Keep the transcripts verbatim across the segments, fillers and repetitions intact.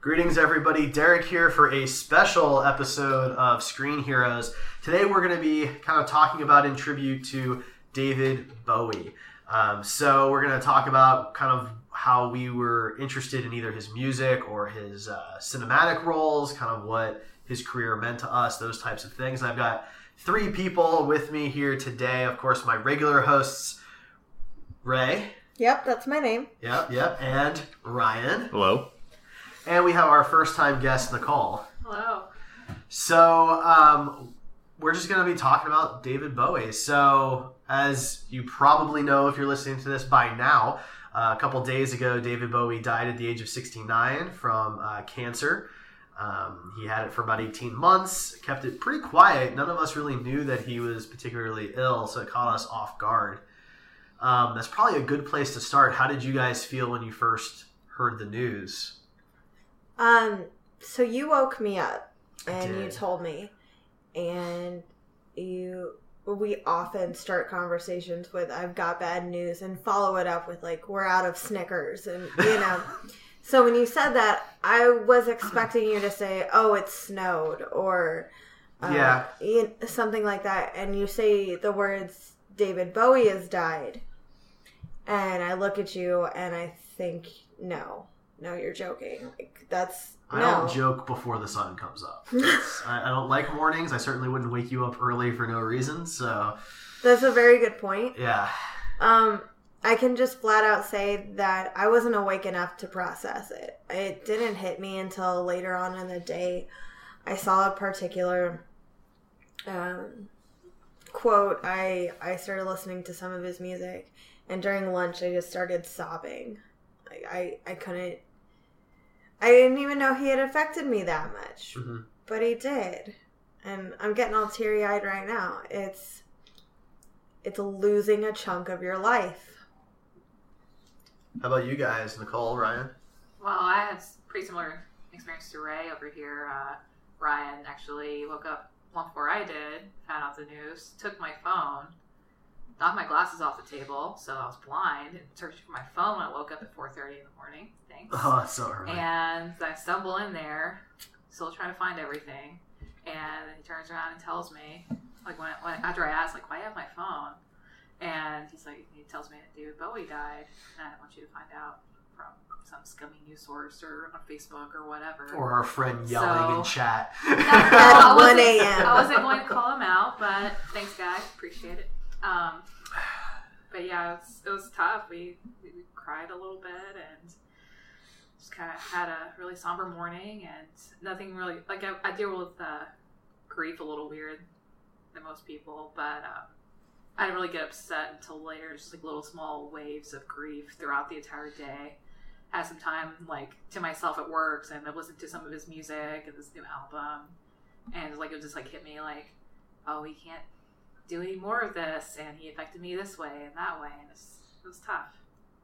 Greetings, everybody. Derek here for a special episode of Screen Heroes. Today we're going to be kind of talking about in tribute to David Bowie. Um, so we're going to talk about kind of how we were interested in either his music or his uh, cinematic roles, kind of what his career meant to us, those types of things. And I've got three people with me here today. Of course, my regular hosts, Ray. Yep, that's my name. Yep, yep. And Ryan. Hello. And we have our first-time guest, Nicole. Hello. So, um, we're just going to be talking about David Bowie. So, as you probably know if you're listening to this by now, uh, a couple days ago, David Bowie died at the age of sixty-nine from uh, cancer. Um, he had it for about eighteen months, kept it pretty quiet. None of us really knew that he was particularly ill, so it caught us off guard. Um, that's probably a good place to start. How did you guys feel when you first heard the news? Um, so you woke me up and you told me, and you, we often start conversations with, I've got bad news, and follow it up with like, we're out of Snickers, and you know. So when you said that, I was expecting you to say, oh, it snowed, or uh, yeah, something like that. And you say the words, David Bowie has died. And I look at you and I think, no, no, you're joking. Like, that's, I no. don't joke before the sun comes up. I, I don't like mornings. I certainly wouldn't wake you up early for no reason. So that's a very good point. Yeah. Um, I can just flat out say that I wasn't awake enough to process it. It didn't hit me until later on in the day. I saw a particular um, quote. I I started listening to some of his music, and during lunch I just started sobbing. Like I, I couldn't. I didn't even know he had affected me that much, mm-hmm. but he did, and I'm getting all teary eyed right now. It's it's losing a chunk of your life. How about you guys, Nicole, Ryan? Well, I had a pretty similar experience to Ray over here. Uh, Ryan actually woke up long before I did, found out the news, took my phone, knocked my glasses off the table, so I was blind, and searched for my phone when I woke up at four thirty in the morning. Thanks. Oh, that's so early. And I stumble in there, still trying to find everything, and he turns around and tells me, like when, when after I asked, like, why do I have my phone? And he's like, he tells me that David Bowie died, and I want you to find out from some scummy news source or on Facebook or whatever. Or our friend yelling so, in chat. At one a.m. I wasn't going to call him out, but thanks, guys. Appreciate it. Um, but yeah, it was, it was tough. We, we cried a little bit and just kind of had a really somber morning, and nothing really, like I, I deal with uh, grief a little weird than most people, but um, I didn't really get upset until later, just like little small waves of grief throughout the entire day. Had some time like to myself at work, and I listened to some of his music and this new album, and like it just like hit me like, oh, we can't do any more of this, and he affected me this way and that way, and it was, it was tough.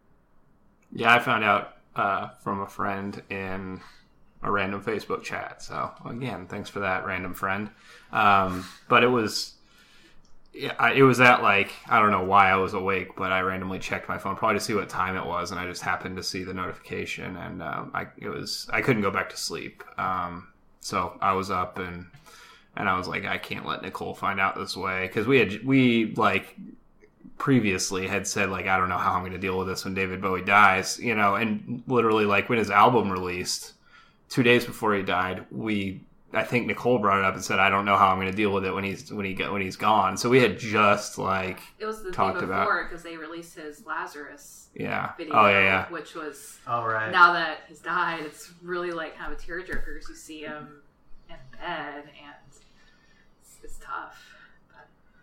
Yeah, I found out uh, from a friend in a random Facebook chat. So again, thanks for that, random friend. Um, but it was. Yeah, I, it was at like, I don't know why I was awake, but I randomly checked my phone probably to see what time it was, and I just happened to see the notification, and um, I it was I couldn't go back to sleep, um, so I was up and and I was like, I can't let Nicole find out this way, because we had we like previously had said like, I don't know how I'm going to deal with this when David Bowie dies, you know, and literally like when his album released, two days before he died, we. I think Nicole brought it up and said, "I don't know how I'm going to deal with it when he's when he when he's gone." So we had just like it was the talked day before about because they released his Lazarus yeah video, oh yeah yeah which was oh right now that he's died, it's really like kind of a tearjerker because you see him in bed and it's, it's tough. But.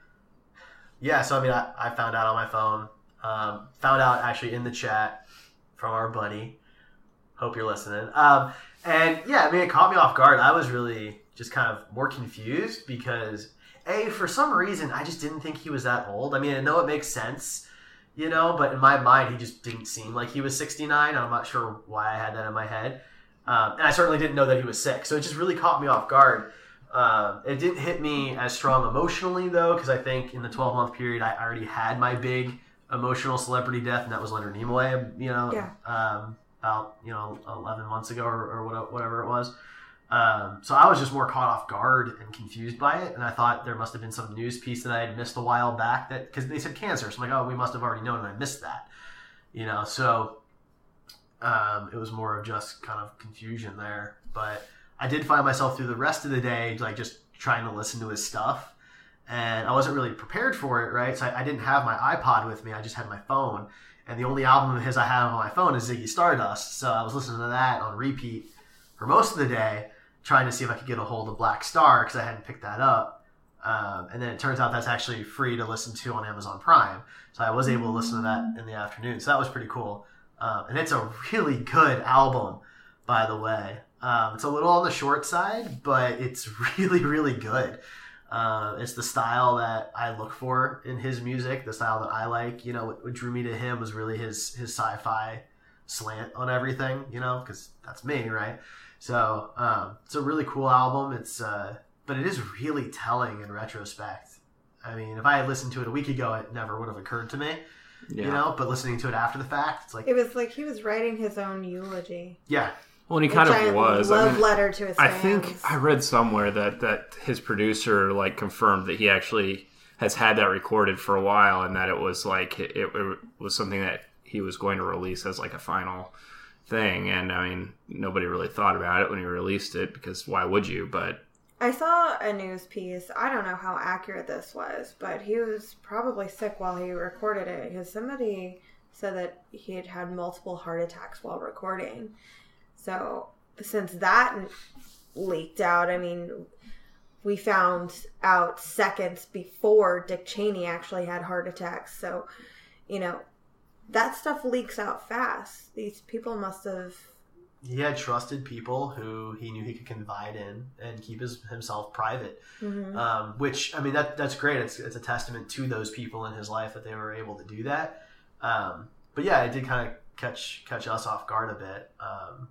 Yeah, so I mean, I, I found out on my phone, um, found out actually in the chat from our buddy. Hope you're listening. Um, And yeah, I mean, it caught me off guard. I was really just kind of more confused because, A, for some reason, I just didn't think he was that old. I mean, I know it makes sense, you know, but in my mind, he just didn't seem like he was sixty-nine. I'm not sure why I had that in my head. Um, and I certainly didn't know that he was sick. So it just really caught me off guard. Um, it didn't hit me as strong emotionally, though, because I think in the twelve-month period, I already had my big emotional celebrity death, and that was Leonard Nimoy, you know. Yeah. Um, about, you know, eleven months ago or, or what- whatever it was. Um, so I was just more caught off guard and confused by it. And I thought there must have been some news piece that I had missed a while back that, because they said cancer. So I'm like, oh, we must have already known and I missed that. You know, so um, it was more of just kind of confusion there. But I did find myself through the rest of the day, like just trying to listen to his stuff. And I wasn't really prepared for it, right? So I, I didn't have my iPod with me. I just had my phone. And the only album of his I have on my phone is Ziggy Stardust. So I was listening to that on repeat for most of the day, trying to see if I could get a hold of Black Star because I hadn't picked that up. Um, and then it turns out that's actually free to listen to on Amazon Prime. So I was able to listen to that in the afternoon. So that was pretty cool. Um, and it's a really good album, by the way. Um, it's a little on the short side, but it's really, really good. Uh, it's the style that I look for in his music, the style that I like. You know, what, what drew me to him was really his, his sci-fi slant on everything, you know, because that's me, right? So um, it's a really cool album. It's uh, but it is really telling in retrospect. I mean, if I had listened to it a week ago, it never would have occurred to me. Yeah. You know, but listening to it after the fact, it's like it was like he was writing his own eulogy. Yeah. Well, and he kind of was. Love I mean, letter to his I fans. think I read somewhere that, that his producer like confirmed that he actually has had that recorded for a while, and that it was like it, it was something that he was going to release as like a final thing. And I mean, nobody really thought about it when he released it because why would you? But I saw a news piece. I don't know how accurate this was, but he was probably sick while he recorded it because somebody said that he had had multiple heart attacks while recording. So since that leaked out, I mean, we found out seconds before Dick Cheney actually had heart attacks. So, you know, that stuff leaks out fast. These people must have... He had trusted people who he knew he could confide in and keep his, himself private. Mm-hmm. Um, which, I mean, that that's great. It's, it's a testament to those people in his life that they were able to do that. Um, but yeah, it did kind of catch catch us off guard a bit. Um,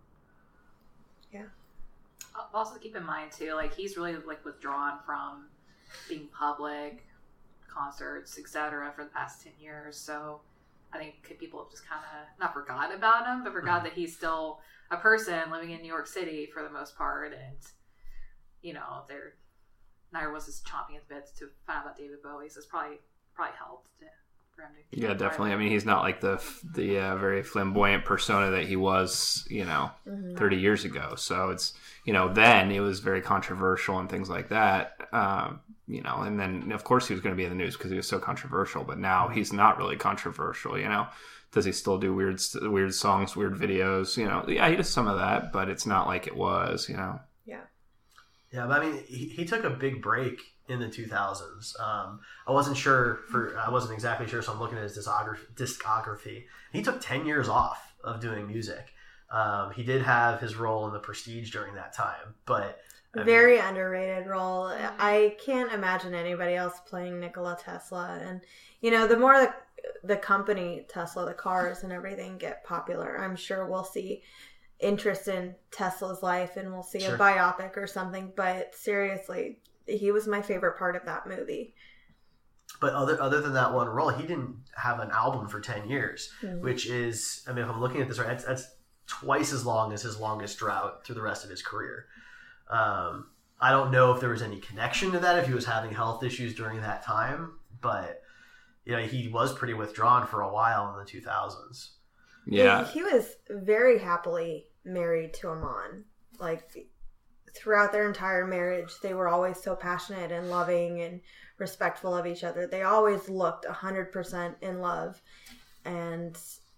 yeah. Also keep in mind too, like he's really like withdrawn from being public, concerts, et cetera for the past ten years. So I think people have just kind of not forgotten about him, but forgot mm-hmm. that he's still a person living in New York City for the most part. And, you know, they're, Nair was just chomping at the bits to find out about David Bowie. So it's probably, probably helped to, for him to. Yeah, definitely. I mean, he's not like the, the uh, very flamboyant persona that he was, you know, mm-hmm. thirty years ago. So it's, you know, then it was very controversial and things like that. Um, you know, and then of course he was going to be in the news because he was so controversial, but now he's not really controversial, you know. Does he still do weird weird songs, weird videos? You know, yeah, he does some of that, but it's not like it was, you know. Yeah. Yeah, but I mean, he, he took a big break in the two thousands. Um, I wasn't sure for, I wasn't exactly sure, so I'm looking at his discography. discography. He took ten years off of doing music. Um, he did have his role in The Prestige during that time, but I very mean, underrated role. I can't imagine anybody else playing Nikola Tesla. And, you know, the more the, the company Tesla, the cars and everything get popular, I'm sure we'll see interest in Tesla's life and we'll see sure. a biopic or something. But seriously, he was my favorite part of that movie. But other other than that one role, he didn't have an album for ten years, mm-hmm. which is, I mean, if I'm looking at this right, that's, that's twice as long as his longest drought through the rest of his career. Um, I don't know if there was any connection to that, if he was having health issues during that time, but you know, he was pretty withdrawn for a while in the two thousands. Yeah. He, he was very happily married to Iman. Like, throughout their entire marriage, they were always so passionate and loving and respectful of each other. They always looked one hundred percent in love. And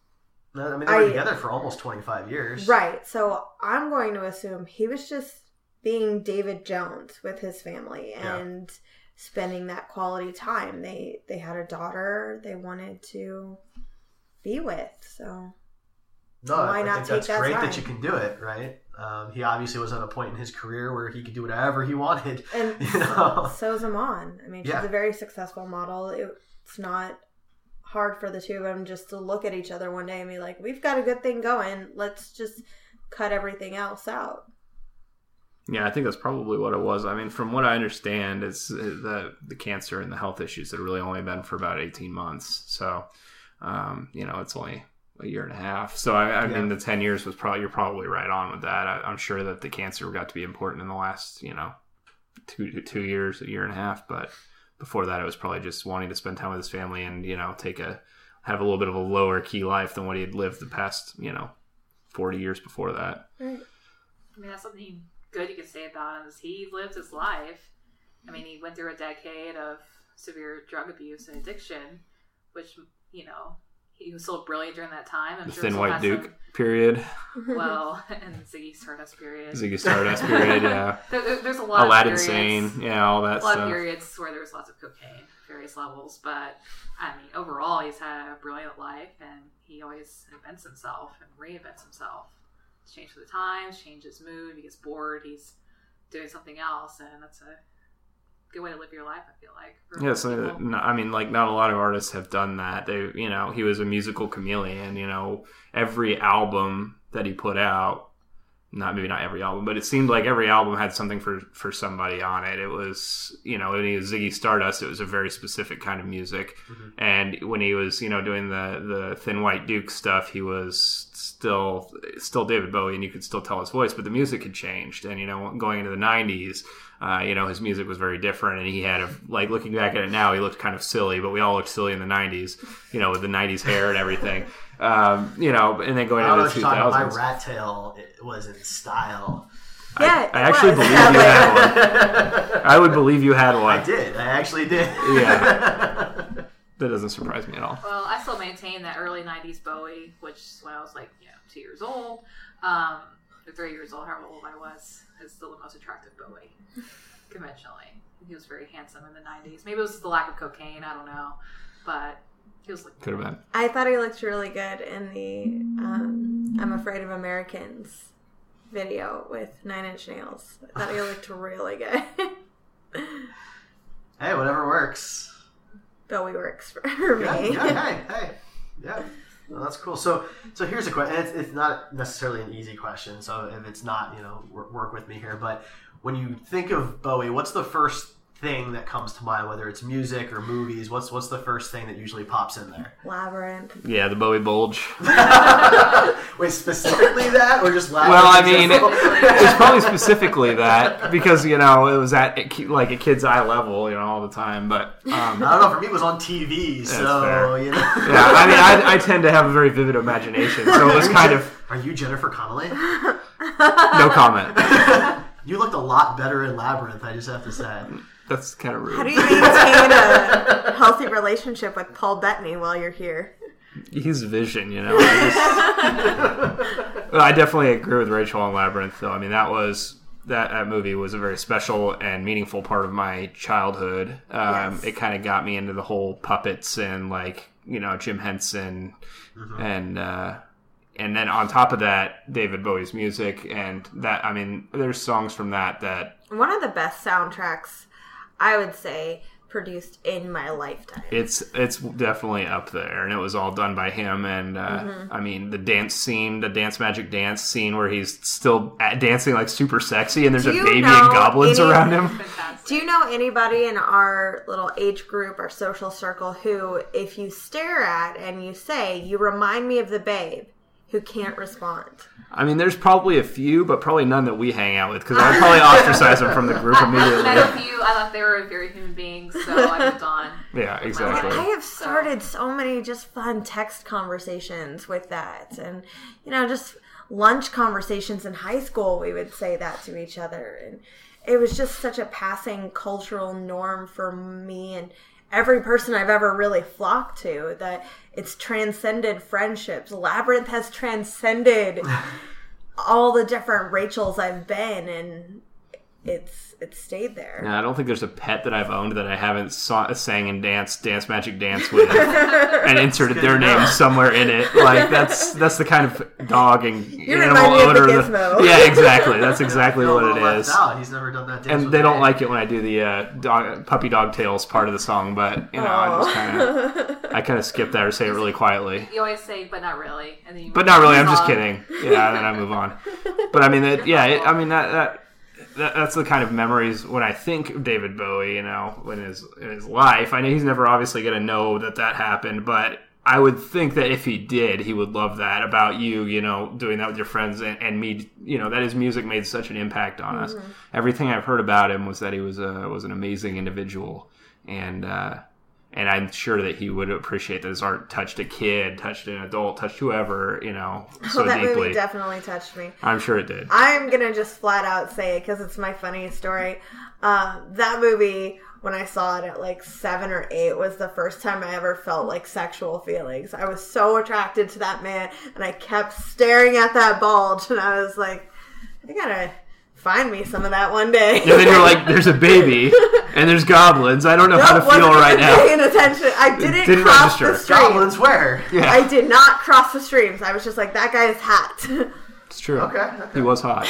I mean, they were I, together for almost twenty-five years. Right. So I'm going to assume he was just being David Jones with his family and yeah. spending that quality time. They they had a daughter they wanted to be with, so no, why I not think take that's that great time? that you can do it, right? Um, he obviously was at a point in his career where he could do whatever he wanted. And you know? so's Iman. I mean, she's yeah. a very successful model. It's not hard for the two of them just to look at each other one day and be like, we've got a good thing going. Let's just cut everything else out. Yeah, I think that's probably what it was. I mean, from what I understand, it's the the cancer and the health issues had really only been for about eighteen months. So, um, you know, it's only a year and a half. So I, I Yeah. mean, the ten years was probably you're probably right on with that. I, I'm sure that the cancer got to be important in the last you know two two years, a year and a half. But before that, it was probably just wanting to spend time with his family and you know take a have a little bit of a lower key life than what he had lived the past you know forty years before that. Right. I mean, that's something good you could say about him is he lived his life. I mean, he went through a decade of severe drug abuse and addiction, which, you know, he was still brilliant during that time. I'm The sure Thin still White has Duke some- period, well, and Ziggy Stardust period. Ziggy Stardust period, yeah, There, there- there's a lot Aladdin of periods, Sane, yeah, all that a lot stuff. of periods where there was lots of cocaine, various levels. But I mean, overall, he's had a brilliant life, and he always invents himself and reinvents himself. He's changed for the times, changes his mood. He gets bored, he's doing something else, and that's a good way to live your life, I feel like. for Yeah, most so people. no, I mean, like not a lot of artists have done that. They, you know, he was a musical chameleon. You know, every album that he put out, not maybe not every album, but it seemed like every album had something for for somebody on it. It was, you know, when he was Ziggy Stardust, it was a very specific kind of music, Mhm. and when he was, you know, doing the the Thin White Duke stuff, he was still still David Bowie, and you could still tell his voice, but the music had changed, and you know, going into the nineties. Uh, you know, his music was very different, and he had a, like, looking back at it now, he looked kind of silly, but we all looked silly in the nineties, you know, with the nineties hair and everything. Um, you know, and then going I don't know into what the you're talking about. two thousands. My rat tail it was in style. Yeah, I, it I actually was. believe Yeah, you like- had one. I would believe you had one. I did. I actually did. Yeah. That doesn't surprise me at all. Well, I still maintain that early nineties Bowie, which is when I was like, you know, two years old, um, or three years old, however old I was, is still the most attractive Bowie, conventionally. He was very handsome in the nineties. Maybe it was the lack of cocaine, I don't know. But he was like... Could have been. I thought he looked really good in the um, I'm Afraid of Americans video with Nine Inch Nails. I thought he looked really good. Hey, whatever works. Bowie works for me. Yeah, yeah, hey, hey. Yeah. Well, that's cool. So, so here's a question. It's, it's not necessarily an easy question. So, if it's not, you know, work, work with me here. But when you think of Bowie, what's the first thing that comes to mind? Whether it's music or movies, what's what's the first thing that usually pops in there? Labyrinth. Yeah, the Bowie bulge. Wait, specifically that, or just Labyrinth? Well, I in mean, it, general? it's probably specifically that because, you know, it was at like a kid's eye level, you know, all the time. But um, I don't know. For me, it was on T V, so fair. you know. yeah, I mean, I, I tend to have a very vivid imagination, so it was kind of Are you Jennifer Connelly? no comment. You looked a lot better in Labyrinth. I just have to say. That's kind of rude. How do you maintain a healthy relationship with Paul Bettany while you're here? He's vision, you know. I, just, well, I definitely agree with Rachel on Labyrinth, though. I mean, that was that, that movie was a very special and meaningful part of my childhood. Um, Yes. It kind of got me into the whole puppets and like you know Jim Henson, Mhm. and uh, and then on top of that, David Bowie's music, and that I mean, there's songs from that that One of the best soundtracks, I would say, produced in my lifetime. It's it's definitely up there, and it was all done by him. And uh, Mm-hmm. I mean, the dance scene, the Dance Magic Dance scene, where he's still at dancing like super sexy, and there's Do a you baby know and goblins any- around him. Fantastic. Do you know anybody in our little age group or social circle who, if you stare at and you say, you remind me of the Babe, who can't respond? I mean, there's probably a few, but probably none that we hang out with, because I'd probably ostracize them from the group I met a immediately. few. I thought they were very human beings, so I moved on. Yeah, with my life. exactly. I have started so many just fun text conversations with that. And, you know, just lunch conversations in high school, we would say that to each other. And it was just such a passing cultural norm for me and every person I've ever really flocked to, that it's transcended friendships. Labyrinth has transcended all the different Rachels I've been, and it's it's stayed there. Yeah, I don't think there's a pet that I've owned that I haven't saw, sang and danced Dance Magic Dance with and inserted their name somewhere in it. Like that's that's the kind of dog and You animal remind me of the odor. Gizmo. Yeah, exactly. That's exactly Feel a what it little is. left out. He's never done that. dance And with they don't me. like it when I do the uh, dog, puppy dog tails part of the song, but you know, I just kind of I kind of skip that or say it really quietly. You always say, but not really. And then you But not really. I'm move just on. kidding. Yeah, and then I move on. But I mean, it, yeah, it, I mean that, that that that's the kind of memories when I think of David Bowie. You know, in his in his life, I know he's never obviously going to know that that happened, but I would think that if he did, he would love that about you, you know, doing that with your friends and, and me, you know, that his music made such an impact on us. Mm-hmm. Everything I've heard about him was that he was a was an amazing individual, and uh, and I'm sure that he would appreciate that his art touched a kid, touched an adult, touched whoever, you know, so oh, that deeply. movie definitely touched me. I'm sure it did. I'm gonna just flat out say it because it's my funniest story. Uh, that movie, when I saw it at like seven or eight, was the first time I ever felt like sexual feelings. I was so attracted to that man, and I kept staring at that bulge, and I was like, I gotta find me some of that one day. And then you're like, there's a baby, and there's goblins. I don't know Nope, how to feel wasn't right now. Paying attention. I didn't, Didn't cross register. the streams. Goblins where? Yeah, I did not cross the streams. I was just like, that guy is hot. it's true. Okay, okay. He was hot.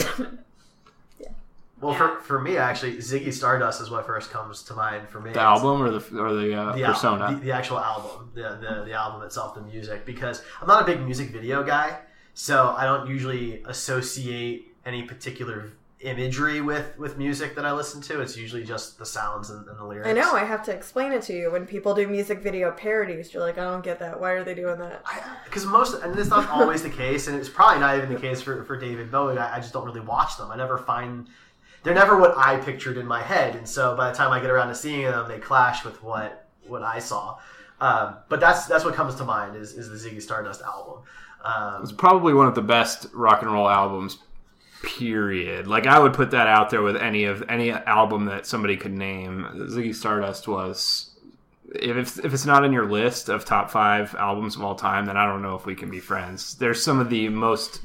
Well, Yeah. for, for me, actually, Ziggy Stardust is what first comes to mind for me. The album or the or the, uh, the persona? Album, the, the actual album, the, the the album itself, the music. Because I'm not a big music video guy, so I don't usually associate any particular imagery with, with music that I listen to. It's usually just the sounds and, and the lyrics. I know, I have to explain it to you. When people do music video parodies, you're like, I don't get that. Why are they doing that? Because most, and it's not always the case, and it's probably not even the case for, for David Bowie. I, I just don't really watch them. I never find... They're never what I pictured in my head, and so by the time I get around to seeing them, they clash with what what I saw. Um, but that's that's what comes to mind is, is the Ziggy Stardust album. Um, It's probably one of the best rock and roll albums, period. Like, I would put that out there with any of any album that somebody could name. Ziggy Stardust was... If it's, if it's not in your list of top five albums of all time, then I don't know if we can be friends. There's some of the most...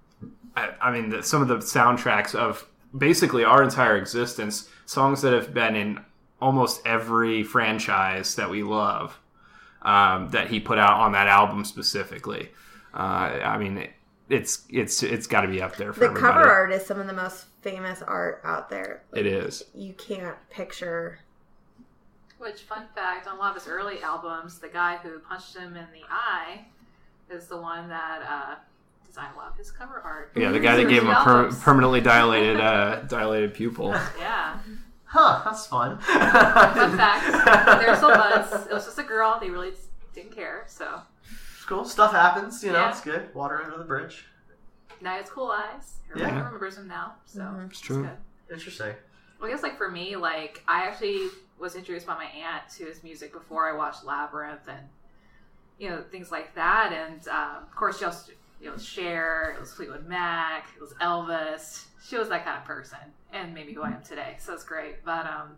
I, I mean, the, some of the soundtracks of... basically our entire existence, songs that have been in almost every franchise that we love, um, that he put out on that album specifically. Uh, I mean, it, it's it's it's got to be up there for The everybody. cover art is some of the most famous art out there. Like, It is. You can't picture... Which, fun fact, on a lot of his early albums, the guy who punched him in the eye is the one that uh, designed a lot of his cover art. Yeah, the guy that gave him a per- Albums. permanently dilated uh, dilated pupil. Yeah. huh, that's fun. Fun fact, they were still buds. It was just a girl. They really didn't care, so... It's cool. Stuff happens, you know, Yeah. it's good. Water under the bridge. Now he has cool eyes. Everybody Yeah. remembers him now, so Mhm. It's true. good. Interesting. Well, I guess, like, for me, like, I actually was introduced by my aunt to his music before I watched Labyrinth and, you know, things like that. And, um, of course, she also, it was Cher, it was Fleetwood Mac, it was Elvis. She was that kind of person, and maybe who I am today, so it's great. But, um,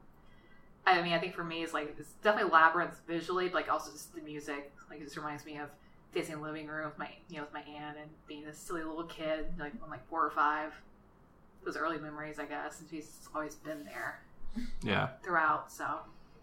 I mean, I think for me, it's, like, it's definitely Labyrinth visually, but, like, also just the music. Like, it just reminds me of dancing in the living room with my, you know, with my aunt and being this silly little kid, like, when, like, four or five. Those early memories, I guess, and she's always been there Yeah. throughout, so.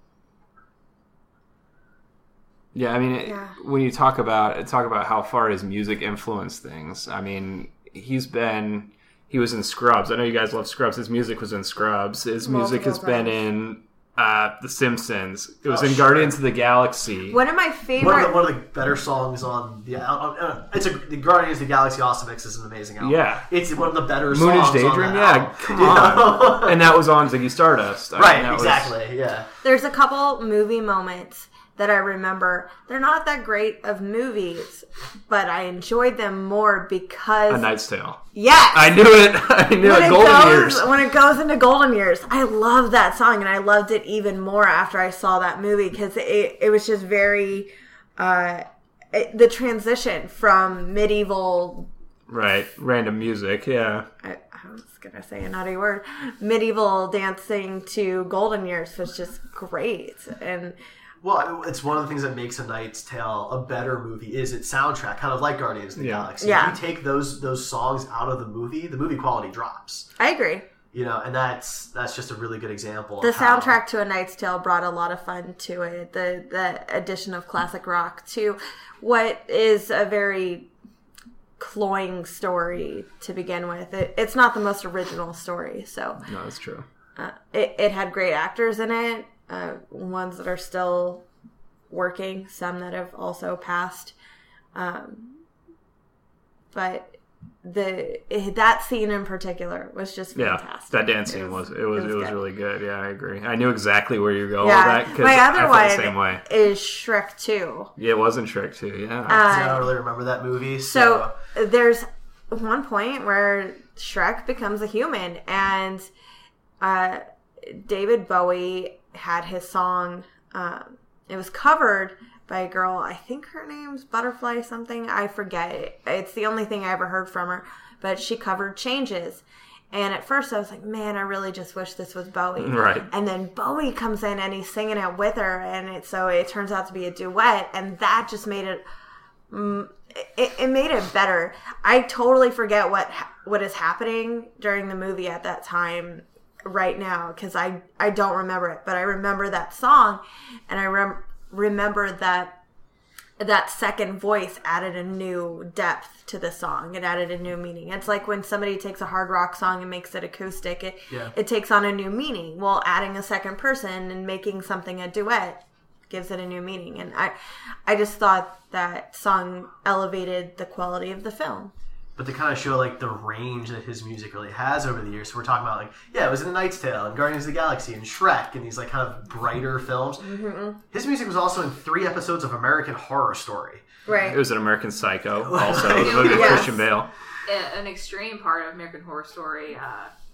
Yeah, I mean, it, Yeah. when you talk about talk about how far his music influenced things, I mean, he's been he was in Scrubs. I know you guys love Scrubs. His music was in Scrubs. His music has Multiple been times. in uh, The Simpsons. It was Oh, in sure. Guardians of the Galaxy. One of my One favorite... of, the, one of the better songs on the uh, uh, it's a the Guardians of the Galaxy Awesome Mix is an amazing album. Yeah. It's one of the better Moonish songs Daydream? on Yeah, that album. come You know? on. And that was on Ziggy Stardust. I mean, right, that was- exactly. Yeah. There's a couple movie moments that I remember. They're not that great of movies, but I enjoyed them more because... A Knight's Tale. Yes! I knew it. I knew when it. it Golden goes, Years. When it goes into Golden Years, I love that song, and I loved it even more after I saw that movie because it, it was just very... Uh, it, the transition from medieval... Right. Random music. Yeah. I, I was going to say a naughty word. Medieval dancing to Golden Years was just great. And... Well, it's one of the things that makes A Knight's Tale a better movie is its soundtrack, kind of like Guardians of the Yeah. Galaxy. Yeah. If you take those those songs out of the movie, the movie quality drops. I agree. You know, and that's that's just a really good example. The of how- soundtrack to A Knight's Tale brought a lot of fun to it. The the addition of classic rock to what is a very cloying story to begin with. It, it's not the most original story, so No, that's true. uh, it, it had great actors in it, uh, ones that are still working, some that have also passed. Um, but the that scene in particular was just fantastic. Yeah, that dance scene was, was it was it was, it was really good. Yeah, I agree. I knew exactly where you're going yeah. with that because my other I felt one the same way. Is Shrek two. Yeah, it wasn't Shrek two. Yeah, Uh, I don't really remember that movie. So, So, there's one point where Shrek becomes a human, and uh, David Bowie had his song. Um, it was covered by a girl. I think her name's Butterfly something. I forget. It's the only thing I ever heard from her. But she covered Changes. And at first I was like, man, I really just wish this was Bowie. Right. And then Bowie comes in and he's singing it with her. And it, so it turns out to be a duet. And that just made it, mm, it, it made it better. I totally forget what what is happening during the movie at that time right now. Because I, I don't remember it. But I remember that song. And I rem- remember that that second voice added a new depth to the song. It added a new meaning. It's like when somebody takes a hard rock song and makes it acoustic, it, Yeah. it takes on a new meaning. Well, adding a second person and making something a duet gives it a new meaning. And I, I just thought that song elevated the quality of the film. but to kind of show like the range that his music really has over the years. So we're talking about like, yeah, it was in A Knight's Tale and Guardians of the Galaxy and Shrek and these like kind of brighter films. Mm-hmm. His music was also in three episodes of American Horror Story. Right. It was an American Psycho, also. It was a movie with Yes. Christian Bale. An extreme part of American Horror Story. Uh,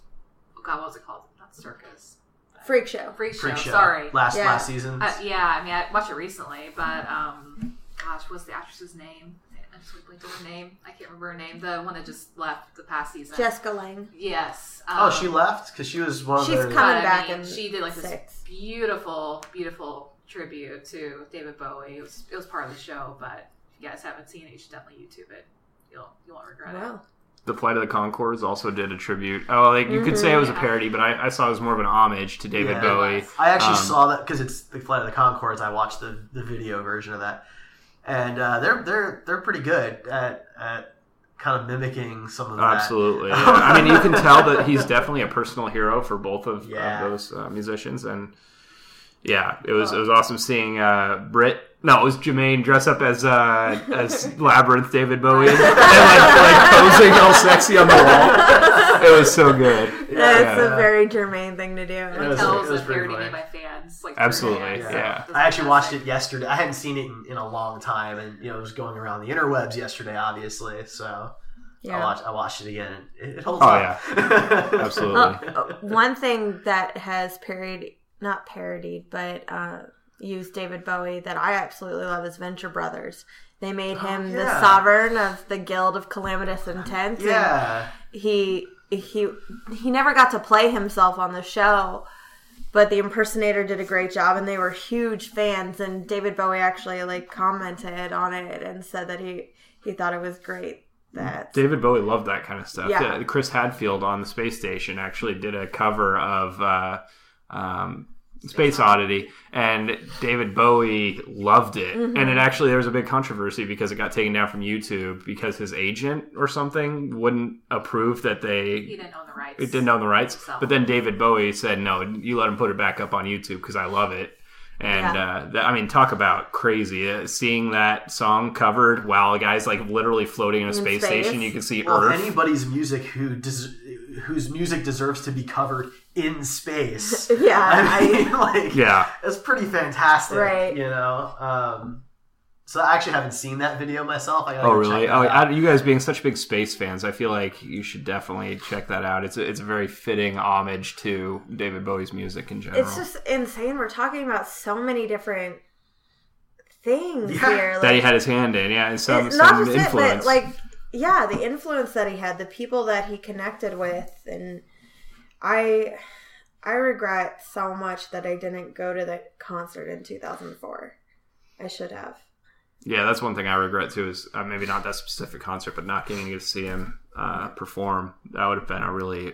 oh God, what was it called? Not Circus. Freak Show. Freak Show. Freak Show. Sorry. Last Yeah. last season. Uh, yeah, I mean, I watched it recently, but um, gosh, what's the actress's name? I just blanked on her name. I can't remember her name. The one that just left the past season. Jessica Lange. Yes. oh, um, she left because she was one of She's the. coming but, I back mean, in she did like six. this beautiful, beautiful tribute to David Bowie. It was it was part of the show, but if you guys haven't seen it, you should definitely YouTube it. You'll you won't regret it. Wow. The Flight of the Conchords also did a tribute. Oh, like you could say it was a Mhm. parody, but I, I saw it was more of an homage to David Yeah. Bowie. I actually Um, saw that because it's the Flight of the Conchords. I watched the, the video version of that, and uh, they're they're they're pretty good at, at kind of mimicking some of that. Absolutely. Yeah. I mean, you can tell that he's definitely a personal hero for both of, Yeah. of those uh, musicians, and yeah, it was it was awesome seeing uh, Britt. No, it was Jermaine dress up as uh, as Labyrinth David Bowie and like, like posing all sexy on the wall. It was so good. That's Yeah. a very germane thing to do. It It was- tells it was a pretty parody funny. made by fans. Like Absolutely, fans. yeah. That's I actually watched fantastic. it yesterday. I hadn't seen it in, in a long time, and you know it was going around the interwebs yesterday, obviously. So Yeah. I watched I watched it again. It, it holds Oh, up. Absolutely. Uh, one thing that has parodied, not parodied, but uh, used David Bowie that I absolutely love is Venture Brothers. They made him the yeah. sovereign of the Guild of Calamitous Intent. and Yeah. he he he never got to play himself on the show, but the impersonator did a great job, and they were huge fans. And David Bowie actually like commented on it and said that he he thought it was great. That David Bowie loved that kind of stuff. Yeah. Yeah, Chris Hadfield on the space station actually did a cover of uh, um, Space Oddity, and David Bowie loved it. Mm-hmm. And it actually, there was a big controversy because it got taken down from YouTube because his agent or something wouldn't approve that they He didn't own the rights. it didn't own the rights. So- But then David Bowie said, no, you let him put it back up on YouTube because I love it. And, Yeah. uh, that, I mean, talk about crazy. Uh, seeing that song covered while a guy's like literally floating in a space, space. station, you can see Well, Earth. anybody's music who des- whose music deserves to be covered in space. Yeah, I I- mean, like, Yeah. it's pretty fantastic, Right. You know. Um, so I actually haven't seen that video myself. I gotta Oh, go really? check Oh, that out. I, you guys being such big space fans, I feel like you should definitely check that out. It's a, it's a very fitting homage to David Bowie's music in general. it's just insane. We're talking about so many different things Yeah. here. that he Like, had his hand in, yeah, and some, It's not some just influence. it, but like, yeah, the influence that he had, the people that he connected with, and I, I regret so much that I didn't go to the concert in two thousand four. I should have. Yeah, that's one thing I regret too. Is uh, maybe not that specific concert, but not getting to see him uh, perform. That would have been a really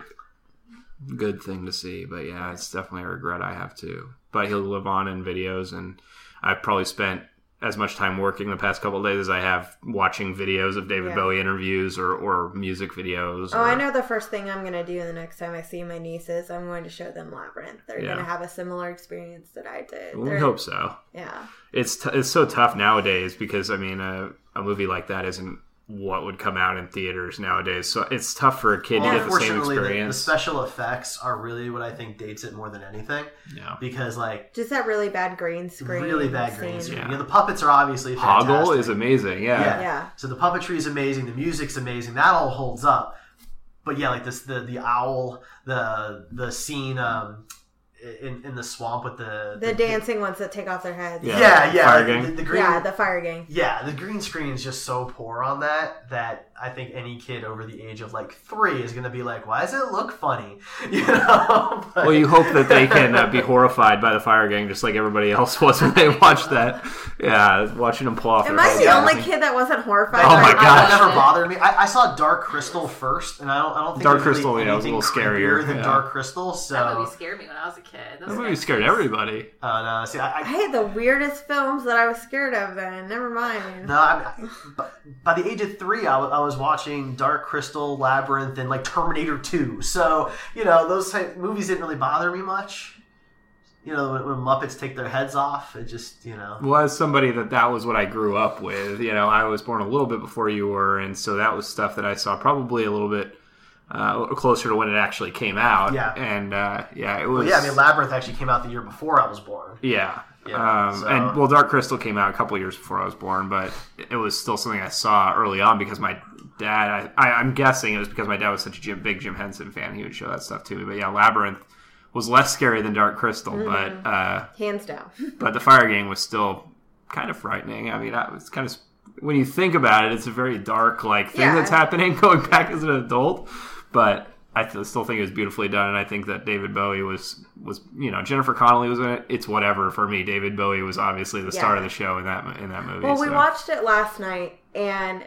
good thing to see. But yeah, it's definitely a regret I have too. But he'll live on in videos, and I've probably spent as much time working the past couple of days as I have watching videos of David Yeah. Bowie interviews or, or music videos. Oh, or, I know the first thing I'm going to do the next time I see my nieces, I'm going to show them Labyrinth. They're Yeah. going to have a similar experience that I did. We They're- hope so. Yeah. It's t- it's so tough nowadays because I mean a, a movie like that isn't what would come out in theaters nowadays. So it's tough for a kid Well, to get the same unfortunately, the, the experience. special effects are really what I think dates it more than anything. Yeah. Because, like, Just that really bad green screen. really bad green scene. screen. Yeah. You know, the puppets are obviously fantastic. Hoggle is amazing. Yeah. Yeah. Yeah. So the puppetry is amazing. The music's amazing. That all holds up. But yeah, like this, the the owl, the the scene um, in in the swamp with the The dancing ones that take off their heads. Yeah. Yeah, yeah. Fire like, gang. The, the green, Yeah, the fire gang. yeah, the green screen is just so poor on that that I think any kid over the age of like three is going to be like, "Why does it look funny?" You know. But, Well, you hope that they can uh, be horrified by the fire gang, just like everybody else was when they watched that. Yeah, watching them pull off Am their I heads. the Yeah. only kid that wasn't horrified? Oh by my that? gosh. That never bothered me. I, I saw Dark Crystal first, and I don't. I don't think Dark there's really Crystal, yeah, was a anything little scarier, creepier than yeah. Dark Crystal. So That movie scared me when I was a kid. That movie scared everybody. Uh, no, see, I, I I, had the weirdest films that I was scared of then. Never mind. no, I, I, but by the age of three, I, wa- I was watching Dark Crystal, Labyrinth, and like Terminator two. So you know, those type, movies didn't really bother me much. You know, when, when Muppets take their heads off, it just you know. Well, as somebody that that was what I grew up with, you know, I was born a little bit before you were, and so that was stuff that I saw probably a little bit uh, closer to when it actually came out. Yeah. And, uh, yeah, it was... Well, yeah, I mean, Labyrinth actually came out the year before I was born. Yeah. Yeah, um, so- And, well, Dark Crystal came out a couple years before I was born, but it was still something I saw early on because my dad, I, I, I'm guessing it was because my dad was such a Jim, big Jim Henson fan. He would show that stuff to me. But yeah, Labyrinth was less scary than Dark Crystal, Mm-hmm. but uh, Hands down. but the fire gang was still kind of frightening. I mean, I was kind of... When you think about it, it's a very dark, like, thing Yeah. that's happening going back as an adult, but... I th- still think it was beautifully done, and I think that David Bowie was, was you know, Jennifer Connelly was in it. It's whatever for me. David Bowie was obviously the star Yeah. of the show in that in that movie. Well, we so. watched it last night, and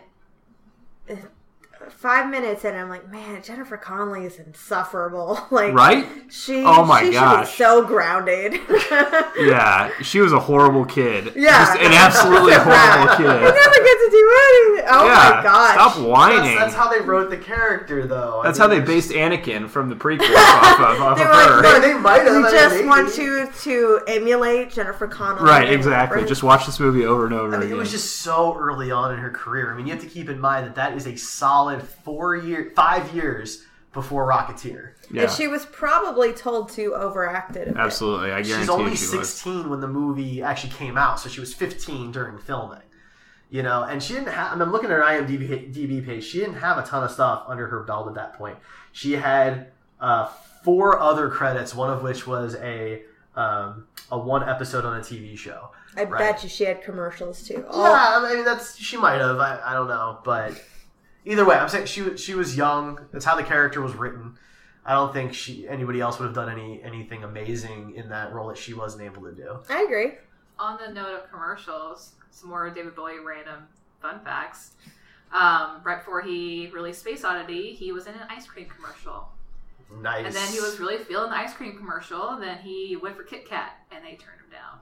five minutes in, I'm like, man, Jennifer Connelly is insufferable. Like, Right? She, Oh my she gosh. should be so grounded. Yeah, she was a horrible kid. Yeah. Just an absolutely horrible I kid. never get to do anything. Oh Yeah, my gosh. Stop whining. That's, that's how they wrote the character, though. I That's mean, how they it's- based Anakin from the prequels off of, off They of were like, her. "Look, They might have. I We mean, just maybe. want you to emulate Jennifer Connelly. Right, and exactly. Brent- Just watch this movie over and over I mean, again. it was just so early on in her career. I mean, you have to keep in mind that that is a solid four year, five years before Rocketeer. yeah, And she was probably told to overact it a bit. absolutely. I guarantee She's only you she was. sixteen when the movie actually came out, so she was fifteen during filming. You know, and she didn't have. I mean, I'm looking at her IMDb page. She didn't have a ton of stuff under her belt at that point. She had uh, four other credits, one of which was a um, a one episode on a T V show. I Right. bet you she had commercials too. All- Yeah, I mean that's she might have. I, I don't know, but either way, I'm saying she was- she was young. That's how the character was written. I don't think she anybody else would have done any anything amazing in that role that she wasn't able to do. I agree. On the note of commercials, some more David Bowie random fun facts. Um, right before he released Space Oddity, he was in an ice cream commercial. Nice. And then he was really feeling the ice cream commercial, and then he went for Kit Kat, and they turned him down.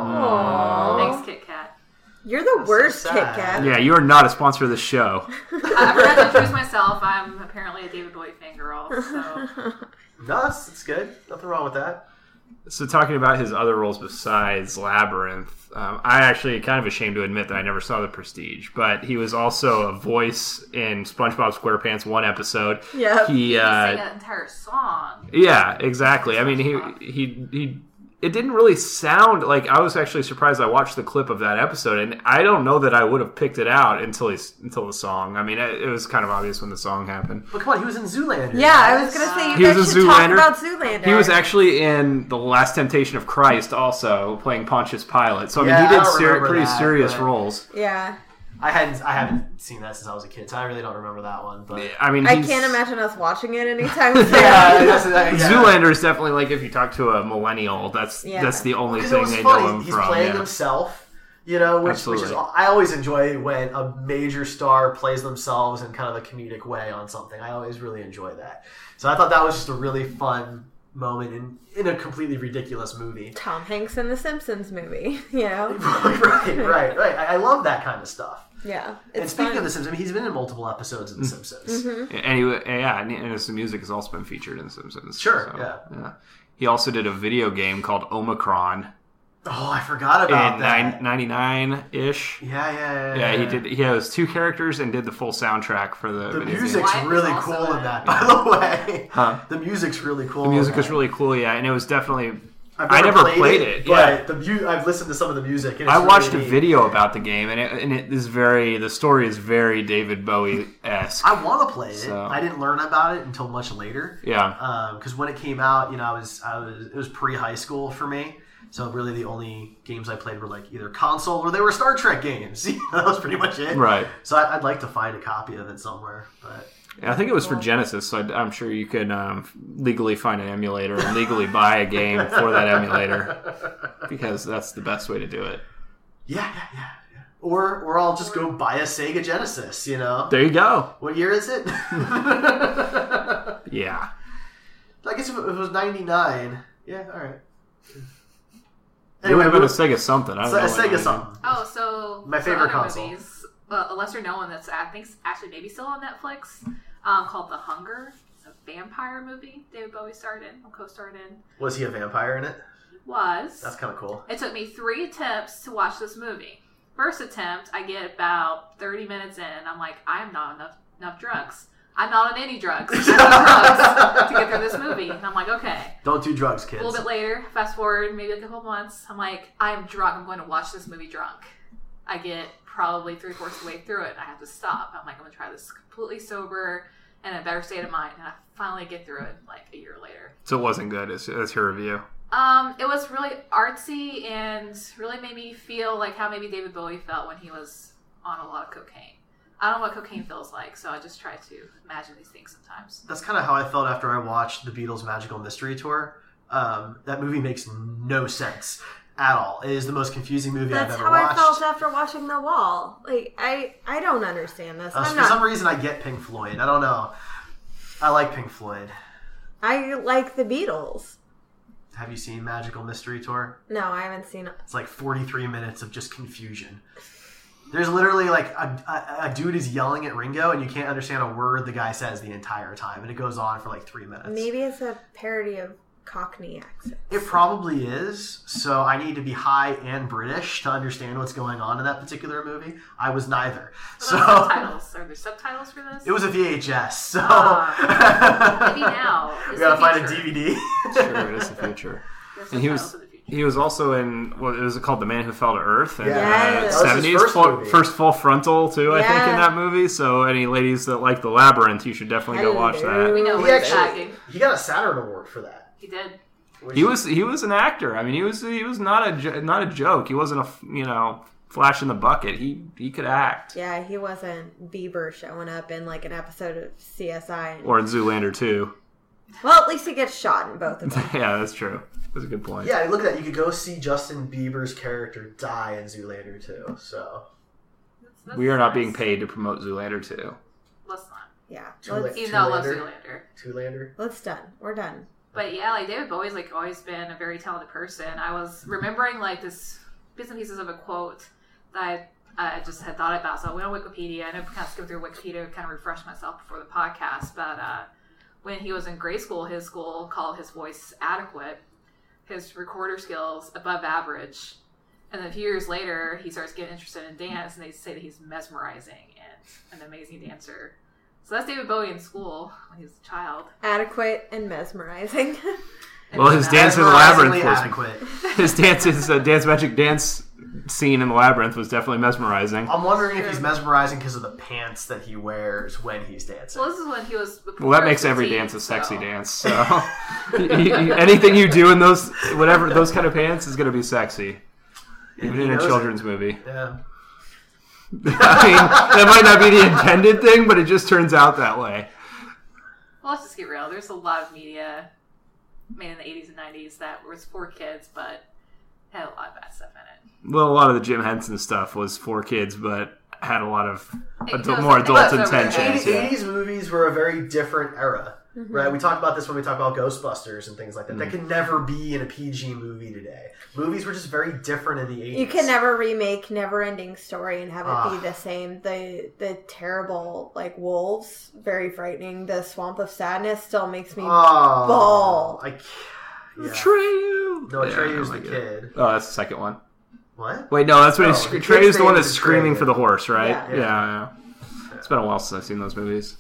Aww. Thanks, Kit Kat. You're the That's so worst, Kit sad. Kat. Yeah, you are not a sponsor of this show. I forgot to introduce myself. I'm apparently a David Bowie fangirl, so... No, that's, that's good. Nothing wrong with that. So talking about his other roles besides Labyrinth, um, I actually kind of ashamed to admit that I never saw The Prestige, but he was also a voice in SpongeBob SquarePants one episode. Yep. He, He uh, sang an entire song. yeah, exactly. I mean, he he he. It didn't really sound like I was actually surprised. I watched the clip of that episode, and I don't know that I would have picked it out until he's until the song. I mean, it, it was kind of obvious when the song happened. But come on, he was in Zoolander. Yeah, I was guys. gonna say you He guys was a should talk Zoolander. about Zoolander. He was actually in The Last Temptation of Christ, also playing Pontius Pilate. So I mean, Yeah, he I did don't ser- remember pretty that, serious but- roles. Yeah. I hadn't I haven't seen that since I was a kid, so I really don't remember that one. But I mean, I he's, can't imagine us watching it anytime soon. yeah, that's, that, yeah. Zoolander is definitely like if you talk to a millennial, that's Yeah. that's the only Because it thing was they funny. know him He's from. playing yeah. himself, you know, which, which is Absolutely. I always enjoy when a major star plays themselves in kind of a comedic way on something. I always really enjoy that. So I thought that was just a really fun moment in in a completely ridiculous movie. Tom Hanks in the Simpsons movie, you know? right, right, right. I, I love that kind of stuff. Yeah. And It's speaking fun. of The Simpsons, I mean, he's been in multiple episodes of The Simpsons. And he, yeah, and his music has also been featured in Simpsons. Sure, so, yeah. He also did a video game called Omicron Oh, I forgot about in that. ninety-nine-ish. Yeah, yeah, yeah. Yeah, he did. He has two characters and did the full soundtrack for the. The video music's Wife is really also cool in in that, it. by the way. Huh? The music's really cool. The music in was that. really cool, yeah, and it was definitely. I've I never played, played it, it, but yeah. the mu- I've listened to some of the music. And it's I watched really a neat. video about the game, and it, and it is very. The story is very David Bowie esque. I want to play it. So- I didn't learn about it until much later. Yeah, Because when it came out, you know, I was I was it was pre high school for me. So really, the only games I played were like either console or they were Star Trek games. That was pretty much it. right. So I, I'd like to find a copy of it somewhere, but. Yeah, I think it was for Genesis, so I- I'm sure you could um, legally find an emulator and legally buy a game for that emulator, because that's the best way to do it. Yeah, yeah, yeah, yeah. Or or I'll just go buy a Sega Genesis. You know. There you go. What year is it? Yeah. I guess if it was ninety-nine. Yeah, all right. It would have been a we- Sega something. I don't So- know. a what Sega it is. something. Oh, so My so favorite other console. Movies, uh, a lesser known one that's I think actually maybe still on Netflix, um, called The Hunger. It's a vampire movie. David Bowie starred in, co-starred in. Was he a vampire in it? Was That's kind of cool. it took me three attempts to watch this movie. First attempt, I get about thirty minutes in. I'm like, I'm not on enough enough drugs. I'm not on any drugs. I'm on drugs to get through this movie. And I'm like, okay. Don't do drugs, A kids. little bit later, fast forward maybe a couple months, I'm like, I'm drunk. I'm going to watch this movie drunk. I get probably three fourths of the way through it, and I have to stop. I'm like, I'm going to try this completely sober and in a better state of mind. And I finally get through it like a year later. So it wasn't good. It's, it's your review. Um, it was really artsy and really made me feel like how maybe David Bowie felt when he was on a lot of cocaine. I don't know what cocaine feels like, so I just try to imagine these things sometimes. That's kind of how I felt after I watched the Beatles' Magical Mystery Tour. Um, that movie makes no sense at all. It is the most confusing movie That's I've ever how watched. I felt after watching The Wall. Like I, I don't understand this. Uh, I'm for not. some reason, I get Pink Floyd. I don't know. I like Pink Floyd. I like the Beatles. Have you seen Magical Mystery Tour? No, I haven't seen it. It's like forty-three minutes of just confusion. There's literally like a, a, a dude is yelling at Ringo and you can't understand a word the guy says the entire time. And it goes on for like three minutes. Maybe it's a parody of Cockney accent. It probably is. So I need to be high and British to understand what's going on in that particular movie. I was neither. What So about subtitles? Are there subtitles for this? it was a V H S. So Ah. Maybe now we is gotta the find a future. D V D. Sure, it is the future. There's And he subtitles was of the future. he was also in what was it called, The Man Who Fell to Earth, in Yeah. Yes. uh, That was his seventies, first full, movie. first full frontal too. I think in Yeah. that movie. So any ladies that like The Labyrinth, you should definitely go watch Hello. that. We know He where he's actually acting. he got a Saturn Award for that. He did. which He is- was he was an actor. I mean, he was he was not a jo- not a joke. He wasn't a you know flash in the bucket. He he could act. Yeah, he wasn't Bieber showing up in like an episode of C S I. And, Or in Zoolander two. well, at least he gets shot in both of them. Yeah, that's true. That's a good point. Yeah, look at that. You could go see Justin Bieber's character die in Zoolander too. So That's, that's We are not nice. being paid to promote Zoolander two. Let's not. Yeah, Too let's, late. Even though I love Zoolander? Zoolander. Zoolander. let's done. We're done. But yeah, like David Bowie's like always been a very talented person. I was remembering like this bits and pieces of a quote that I uh, just had thought about. So I went on Wikipedia and I kind of skimmed through Wikipedia to kind of refresh myself before the podcast. But uh, when he was in grade school, his school called his voice adequate, his recorder skills above average. And then a few years later, he starts getting interested in dance, and they say that he's mesmerizing and an amazing dancer. So that's David Bowie in school when he was a child. Adequate and mesmerizing. Well, his And, uh, dance in the Mesmerizingly Labyrinth was adequate. his dance his uh, dance magic dance scene in the Labyrinth was definitely mesmerizing. I'm wondering if he's mesmerizing because of the pants that he wears when he's dancing. Well, this is when he was. Well, that makes every fifteen, dance a sexy so- dance. So You- you- anything you do in those whatever those kind of pants is going to be sexy, even he in a knows children's it. movie. Yeah. I mean, that might not be the intended thing, but it just turns out that way. Well, let's just get real. There's a lot of media made in the eighties and nineties that was for kids, but had a lot of bad stuff in it. Well, a lot of the Jim Henson stuff was for kids, but had a lot of It adult, goes- more it adult goes over the intentions. head. Yeah. eighties movies were a very different era, right? We talk about this when we talk about Ghostbusters and things like that. That could never be in a P G movie today. Movies were just very different in the eighties. You can never remake Never Ending Story and have it Ah. be the same. The the terrible like wolves, very frightening. The Swamp of Sadness still makes me Oh, bawl. I can't- Yeah. Atreyu! No, Yeah, Atreyu's I the like it. kid. Oh, that's the second one. What? Wait, no, that's what No, he's. the kid's Atreyu's the name one is that's screaming Atreyu. for the horse, right? Yeah. Yeah. yeah. yeah. It's been a while since I've seen those movies.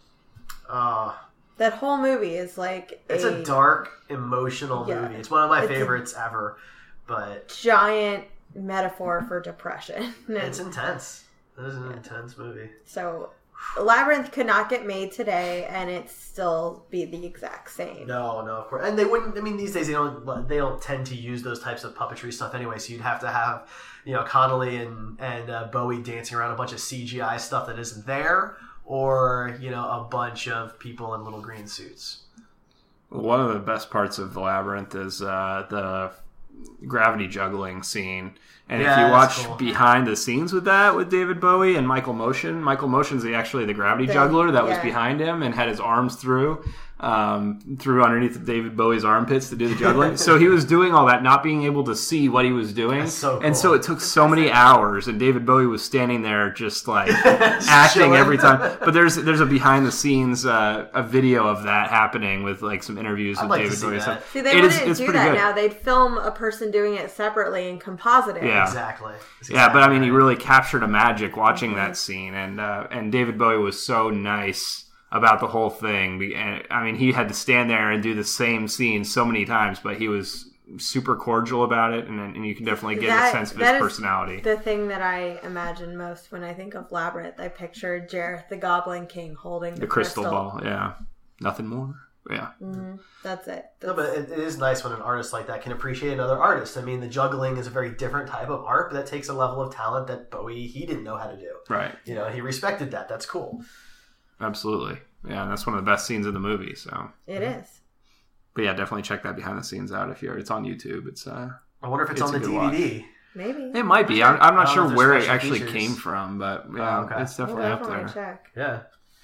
Uh, That whole movie is like it's a, a dark, emotional Yeah. movie. It's one of my It's a- favorites ever, but giant metaphor for depression. it's intense. It is an intense movie. So, Labyrinth could not get made today, and it still be the exact same. No, no, of course, and they wouldn't. I mean, these days they don't. They don't tend to use those types of puppetry stuff anyway. So you'd have to have, you know, Connolly and and uh, Bowie dancing around a bunch of C G I stuff that isn't there, or you know, a bunch of people in little green suits. One of the best parts of the Labyrinth is uh, the gravity juggling scene. And Yeah, if you that's watch cool. behind the scenes with that, with David Bowie and Michael Motion, Michael Motion's the, actually the gravity The- juggler that was yeah. behind him and had his arms through, um, through underneath David Bowie's armpits to do the juggling. So he was doing all that, not being able to see what he was doing. That's so And cool. so it took so many hours, and David Bowie was standing there just like acting Chilling. every time. But there's there's a behind the scenes uh, a video of that happening with like some interviews I'd with like to David see Bowie. that. So See, they it is- wouldn't it's do pretty that good. now. They'd film a person doing it separately and composite it. Yeah. Exactly. That's Yeah, but I mean, exactly he right. really captured a magic watching that scene, and uh, and David Bowie was so nice about the whole thing. Be- And I mean, he had to stand there and do the same scene so many times, but he was super cordial about it, and and you can definitely get That- a sense of his that is personality. The thing that I imagine most when I think of Labyrinth, I picture Jareth the Goblin King holding the, The crystal, ball, yeah, nothing more. Yeah, hmm That's it. No, but it, it is nice when an artist like that can appreciate another artist. I mean, the juggling is a very different type of art, but that takes a level of talent that Bowie, he didn't know how to do. right, You know, he respected that. That's cool. absolutely. Yeah, and that's one of the best scenes in the movie. So, It is. but yeah, definitely check that behind the scenes out if you're. It's on YouTube. It's uh, I wonder if it's, It's on a the good D V D. Maybe. it might be. I'm, I'm not I don't sure know if where there's it special actually features. came from, but yeah, Oh, okay. it's We'll definitely up definitely there. check. Yeah.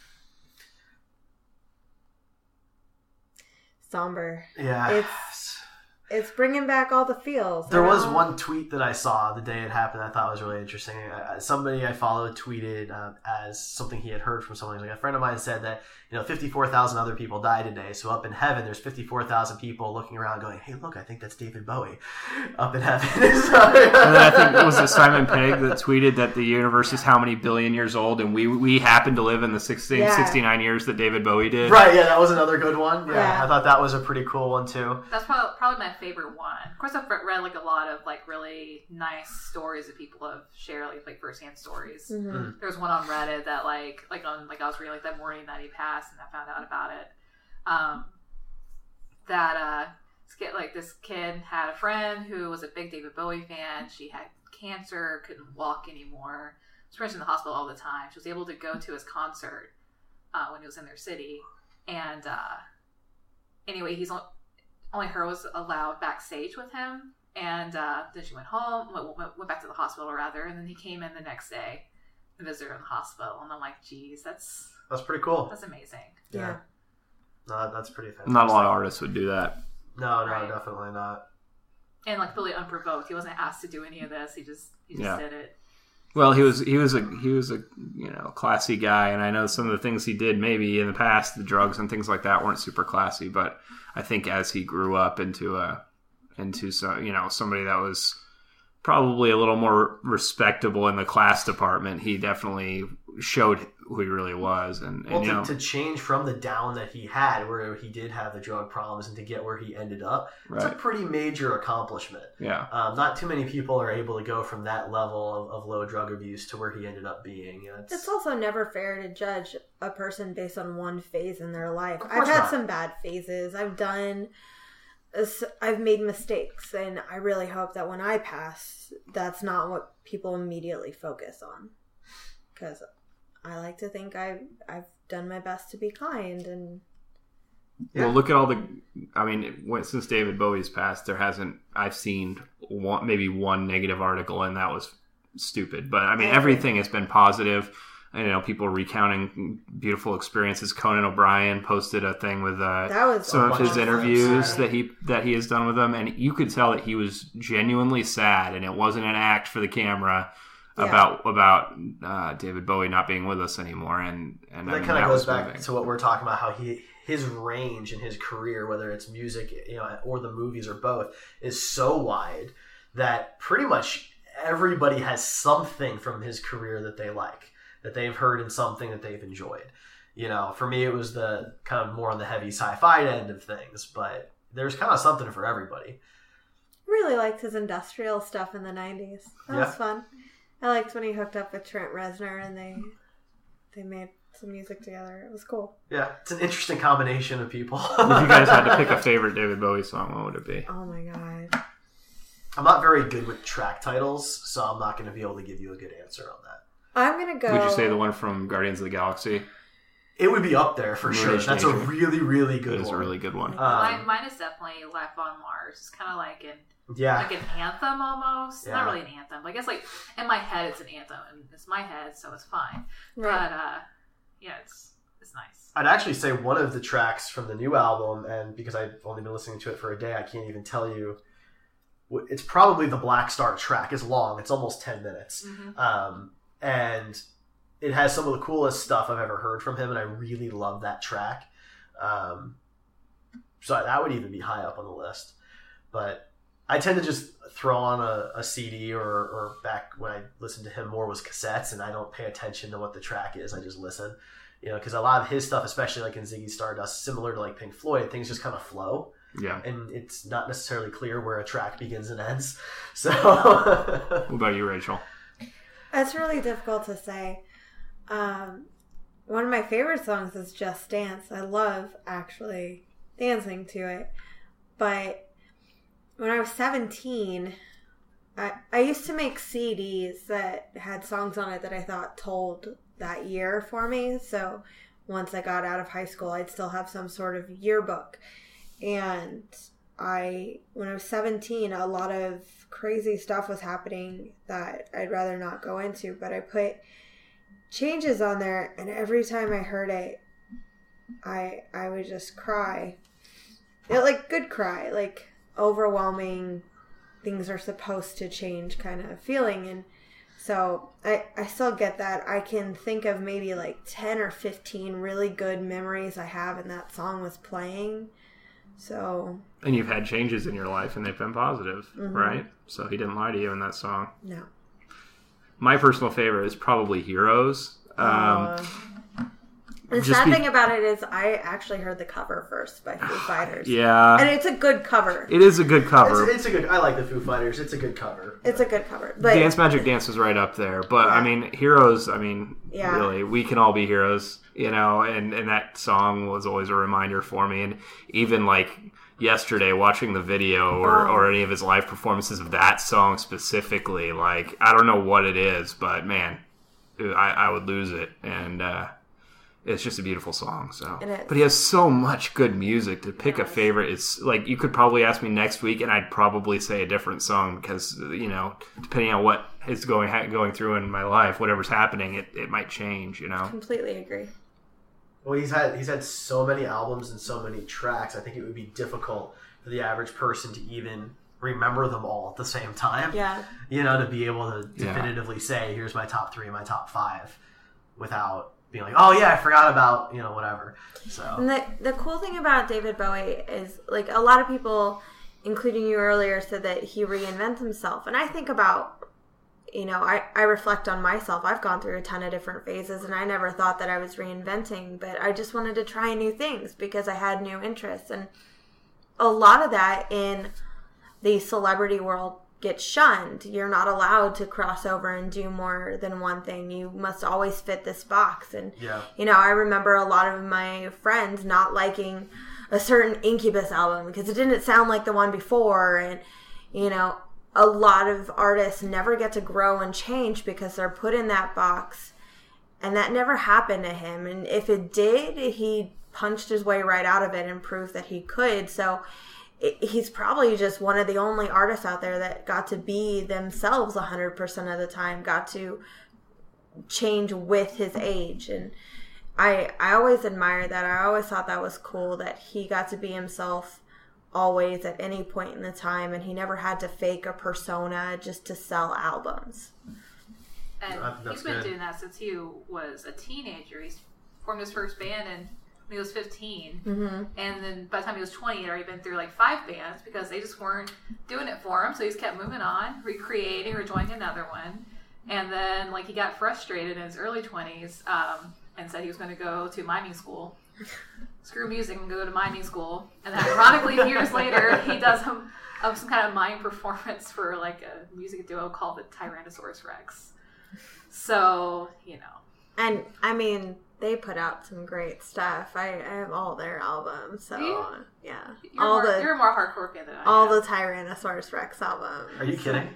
Somber. Yeah. It's- It's bringing back all the feels. There I was don't- one tweet that I saw the day it happened that I thought was really interesting. Uh, Somebody I followed tweeted uh, as something he had heard from someone. He's like, a friend of mine said that, you know, fifty-four thousand other people died today. So up in heaven, there's fifty-four thousand people looking around going, hey, look, I think that's David Bowie up in heaven. So- And then I think it was it Simon Pegg that tweeted that the universe is how many billion years old, and we we happen to live in the sixteen, Yeah. sixty-nine years that David Bowie did. Right, yeah, that was another good one. Yeah, Yeah. I thought that was a pretty cool one, too. That's probably, probably my favorite one. Of course, I've read like a lot of like really nice stories that people have shared, like, like firsthand stories. Mhm. There was one on Reddit that like like on like I was reading like that morning that he passed, and I found out about it. Um, that uh, this kid, like this kid had a friend who was a big David Bowie fan. She had cancer, couldn't walk anymore. She was in the hospital all the time. She was able to go to his concert uh, when he was in their city, and uh, anyway, he's on. Only her was allowed backstage with him, and uh, then she went home, went, went, went back to the hospital rather, and then he came in the next day and visited her in the hospital, and I'm like, geez, that's That's pretty cool. that's amazing. Yeah. No, that's pretty fantastic. Not a lot of artists would do that. No, no, Right. definitely not. And like completely unprovoked. He wasn't asked to do any of this. He just he just Yeah. did it. Well, he was he was a he was a you know classy guy, and I know some of the things he did maybe in the past, the drugs and things like that, weren't super classy. But I think as he grew up into a into so you know somebody that was probably a little more respectable in the class department, he definitely showed who he really was. And, and Well, you to, know, to change from the down that he had, where he did have the drug problems, and to get where he ended up, it's a right? pretty major accomplishment. Yeah, Um, not too many people are able to go from that level of, of low drug abuse to where he ended up being. You know, it's, It's also never fair to judge a person based on one phase in their life. Of I've course had not. some bad phases. I've done, I've made mistakes, and I really hope that when I pass, that's not what people immediately focus on. Because I like to think I I've done my best to be kind, and Yeah. Well, look at all the. I mean, when, since David Bowie's passed, there hasn't. I've seen one, maybe one negative article, and that was stupid. But I mean, everything has been positive. And, you know, people recounting beautiful experiences. Conan O'Brien posted a thing with uh, that was some of bunch his of interviews clips, that he that he has done with them, and you could tell that he was genuinely sad, and it wasn't an act for the camera. Yeah. about about uh, David Bowie not being with us anymore, and and that I mean, kind of that goes was back moving. to what we're talking about, how he his range in his career, whether it's music, you know, or the movies or both, is so wide that pretty much everybody has something from his career that they like, that they've heard in something that they've enjoyed. You know, for me, it was the kind of more on the heavy sci-fi end of things, but there's kind of something for everybody. Really liked his industrial stuff in the nineties. That Yeah. was fun. I liked when he hooked up with Trent Reznor and they they made some music together. It was cool. Yeah, it's an interesting combination of people. If you guys had to pick a favorite David Bowie song, what would it be? Oh my god. I'm not very good with track titles, so I'm not going to be able to give you a good answer on that. I'm gonna go. Would you say the one from Guardians of the Galaxy? It would be up there for Moon sure. Age That's a Daydream. really, really good It is one. a really good one. Um, mine, mine is definitely Life on Mars. It's kind of like an Yeah. like an anthem almost. Yeah. Not really an anthem. I guess like in my head it's an anthem, and it's my head, so it's fine. Right. But uh, yeah, it's it's nice. I'd actually say one of the tracks from the new album, and because I've only been listening to it for a day, I can't even tell you. It's probably the Black Star track. It's long. It's almost ten minutes. Mm-hmm. Um, and it has some of the coolest stuff I've ever heard from him, and I really love that track. Um, so that would even be high up on the list. But I tend to just throw on a, a C D, or, or back when I listened to him more was cassettes, and I don't pay attention to what the track is. I just listen. You know, because a lot of his stuff, especially like in Ziggy Stardust, similar to like Pink Floyd, things just kind of flow. Yeah. And it's not necessarily clear where a track begins and ends. So, What about you, Rachel? It's really difficult to say. Um, one of my favorite songs is Just Dance. I love actually dancing to it. But when I was seventeen, I, I used to make C Ds that had songs on it that I thought told that year for me. So once I got out of high school, I'd still have some sort of yearbook. And I, when I was seventeen, a lot of crazy stuff was happening that I'd rather not go into, but I put Changes on there, and every time I heard it, I I would just cry. It, like, good cry, like overwhelming, things are supposed to change kind of feeling. And so I, I still get that. I can think of maybe like ten or fifteen really good memories I have, and that song was playing. So, And you've had changes in your life, and they've been positive, Mhm. right? So he didn't lie to you in that song. no. My personal favorite is probably Heroes. Um, Uh, the just sad be- thing about it is I actually heard the cover first by Foo Fighters. yeah, And it's a good cover. it is a good cover. it's, it's a good. I like the Foo Fighters. It's a good cover. It's a good cover. But Dance Magic Dance is right up there. But, I Yeah. mean, Heroes, I mean, Yeah. really, we can all be heroes, you know, and, and that song was always a reminder for me. And even, like, yesterday, watching the video or, Oh. or any of his live performances of that song specifically, like, I don't know what it is, but, man, I, I would lose it. And, uh, it's just a beautiful song. So, It is. but he has so much good music. To pick a favorite, it's like you could probably ask me next week, and I'd probably say a different song because you know, depending on what is going ha- going through in my life, whatever's happening, it, it might change. You know, completely agree. Well, he's had he's had so many albums and so many tracks. I think it would be difficult for the average person to even remember them all at the same time. Yeah. You know, to be able to Yeah. definitively say, "Here's my top three, my top five," without being like, "Oh yeah, I forgot about you know whatever." So And the the cool thing about David Bowie is, like, a lot of people, including you earlier, said that he reinvents himself. And I think about, you know, I, I reflect on myself. I've gone through a ton of different phases, and I never thought that I was reinventing, but I just wanted to try new things because I had new interests. And a lot of that in the celebrity world gets shunned. You're not allowed to cross over and do more than one thing. You must always fit this box. And yeah, you know, I remember a lot of my friends not liking a certain Incubus album because it didn't sound like the one before. And, you know, a lot of artists never get to grow and change because they're put in that box. And that never happened to him. And if it did, he punched his way right out of it and proved that he could. So it, he's probably just one of the only artists out there that got to be themselves one hundred percent of the time, got to change with his age. And I I always admired that. I always thought that was cool that he got to be himself always at any point in the time, and he never had to fake a persona just to sell albums. And I think that's he's been good. doing that since he was a teenager. He's formed his first band and when he was fifteen. Mm-hmm. And then by the time he was twenty, he'd already been through like five bands because they just weren't doing it for him. So he's kept moving on, recreating or joining another one. And then like he got frustrated in his early twenties um, and said he was going to go to miming school. Screw music and go to miming school. And then ironically, years later, he does some, um, some kind of mime performance for like a music duo called the Tyrannosaurus Rex. So, you know. And I mean, they put out some great stuff. I, I have all their albums, so Do you? yeah, You're, all more, the you're a more hardcore fan than I all am. the Tyrannosaurus Rex albums. Are you kidding?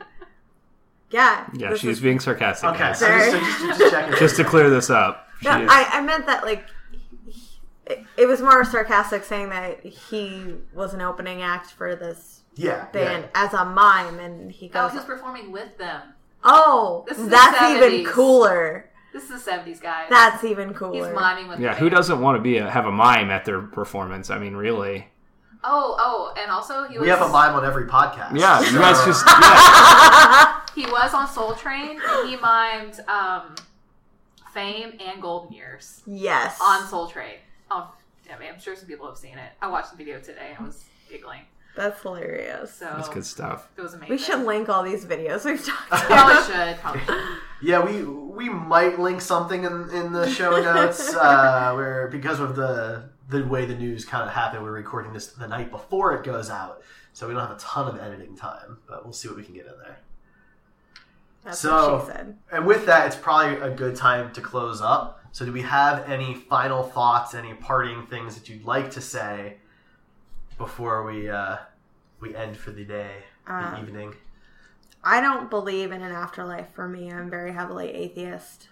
Yeah, Yeah, this she's is- being sarcastic, Okay, guys. so just, so just, just checking. Just to clear this up. She No, is- I, I meant that like it, it was more sarcastic, saying that he was an opening act for this yeah, band yeah. as a mime, and he Oh, goes, he was performing with them. "Oh, This is the that's even seventies. cooler. This is the seventies, guys. That's even He's cooler." miming with yeah, the who band. doesn't want to be a, have a mime at their performance? I mean, really. Oh, oh, and also he was We have a mime on every podcast. Yeah, you so- guys just... Yeah. he was on Soul Train and he mimed um, Fame and Golden Years Yes, on Soul Train. Oh, yeah, man, I'm sure some people have seen it. I watched the video today and I was giggling. that's hilarious. So That's good stuff. it was amazing. We should link all these videos we've talked about. Probably should. Probably should. Yeah, we we might link something in, in the show notes uh, where because of the the way the news kind of happened, we're recording this the night before it goes out, so we don't have a ton of editing time, but we'll see what we can get in there. That's So- what she said. And with that, it's probably a good time to close up. So, do we have any final thoughts, any parting things that you'd like to say before we uh, we end for the day, the Uh, evening? I don't believe in an afterlife for me. I'm very heavily atheist.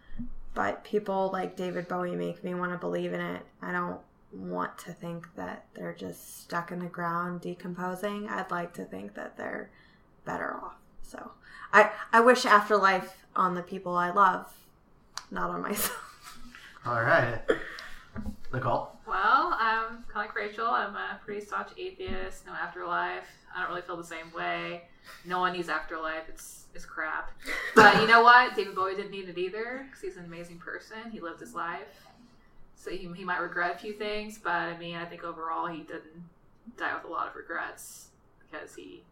But people like David Bowie make me want to believe in it. I don't want to think that they're just stuck in the ground decomposing. I'd like to think that they're better off. So I, I wish afterlife on the people I love, not on myself. All right, Nicole. Well, I'm kind of like Rachel. I'm a pretty staunch atheist. No afterlife. I don't really feel the same way. No one needs afterlife. It's it's crap. But you know what? David Bowie didn't need it either because he's an amazing person. He lived his life. So he, he might regret a few things, but I mean, I think overall he didn't die with a lot of regrets because he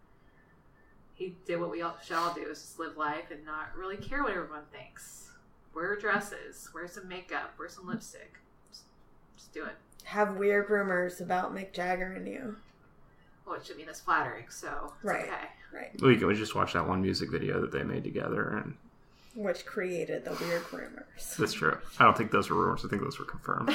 he did what we all should all do, is just live life and not really care what everyone thinks. Wear dresses, wear some makeup, wear some lipstick. Just, just do it. Have weird rumors about Mick Jagger and you. Which, I mean, is flattering, so it's Right. okay. Right. We can just watch that one music video that they made together, and Which created the weird rumors. that's true. I don't think those were rumors. I think those were confirmed.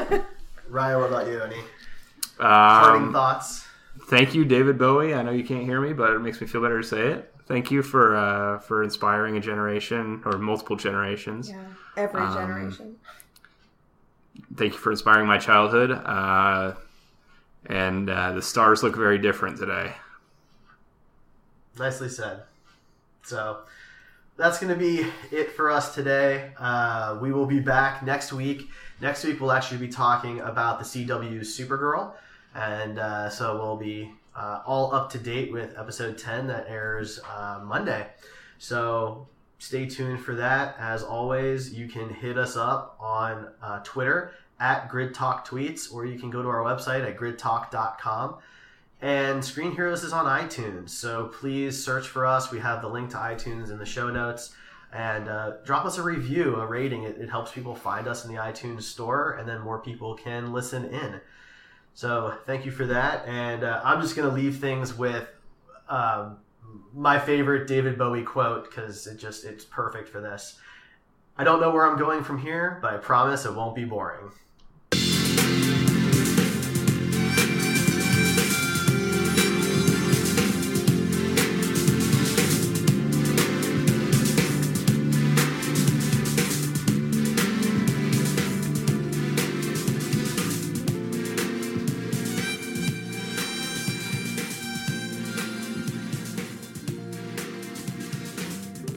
Ryan, what about you? Any parting Um, thoughts? thank you, David Bowie. I know you can't hear me, but it makes me feel better to say it. Thank you for uh, for inspiring a generation or multiple generations. Yeah. Every Um, generation. Thank you for inspiring my childhood. Uh, and uh, the stars look very different today. Nicely said. So that's going to be it for us today. Uh, we will be back next week. Next week, we'll actually be talking about the C W's Supergirl. And uh, so we'll be uh, all up to date with episode ten that airs uh, Monday. So stay tuned for that. As always, you can hit us up on uh, Twitter at Grid Talk Tweets, or you can go to our website at grid talk dot com. And Screen Heroes is on iTunes, so please search for us. We have the link to iTunes in the show notes. And uh, drop us a review, a rating. It, it helps people find us in the iTunes store, and then more people can listen in. So thank you for that. And uh, I'm just going to leave things with um, my favorite David Bowie quote, because it just it's perfect for this. I don't know where I'm going from here, but I promise it won't be boring.